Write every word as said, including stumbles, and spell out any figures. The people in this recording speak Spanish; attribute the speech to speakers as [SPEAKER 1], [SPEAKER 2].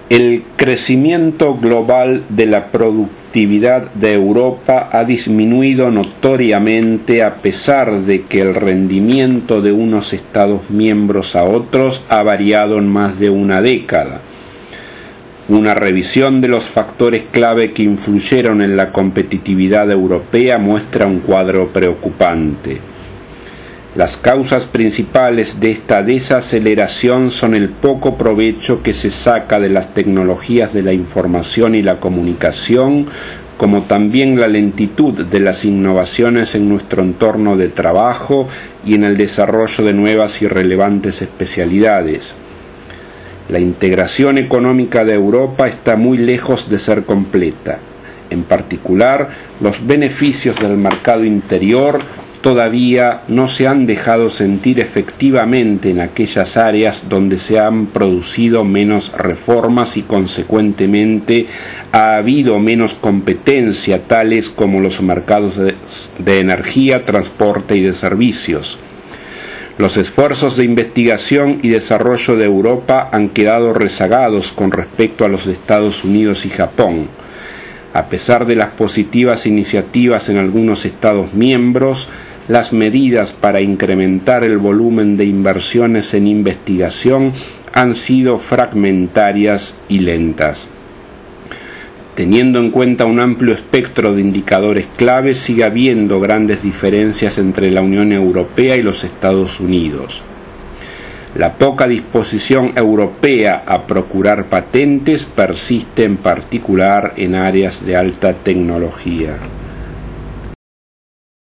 [SPEAKER 1] El crecimiento global de la productividad de Europa ha disminuido notoriamente a pesar de que el rendimiento de unos Estados miembros a otros ha variado en más de una década. Una revisión de los factores clave que influyeron en la competitividad europea muestra un cuadro preocupante. Las causas principales de esta desaceleración son el poco provecho que se saca de las tecnologías de la información y la comunicación, como también la lentitud de las innovaciones en nuestro entorno de trabajo y en el desarrollo de nuevas y relevantes especialidades. La integración económica de Europa está muy lejos de ser completa. En particular, los beneficios del mercado interior todavía no se han dejado sentir efectivamente en aquellas áreas donde se han producido menos reformas y consecuentemente ha habido menos competencia, tales como los mercados de, de energía, transporte y de servicios. Los esfuerzos de investigación y desarrollo de Europa han quedado rezagados con respecto a los de Estados Unidos y Japón. A pesar de las positivas iniciativas en algunos Estados miembros, las medidas para incrementar el volumen de inversiones en investigación han sido fragmentarias y lentas. Teniendo en cuenta un amplio espectro de indicadores clave, sigue habiendo grandes diferencias entre la Unión Europea y los Estados Unidos. La poca disposición europea a procurar patentes persiste en particular en áreas de alta tecnología.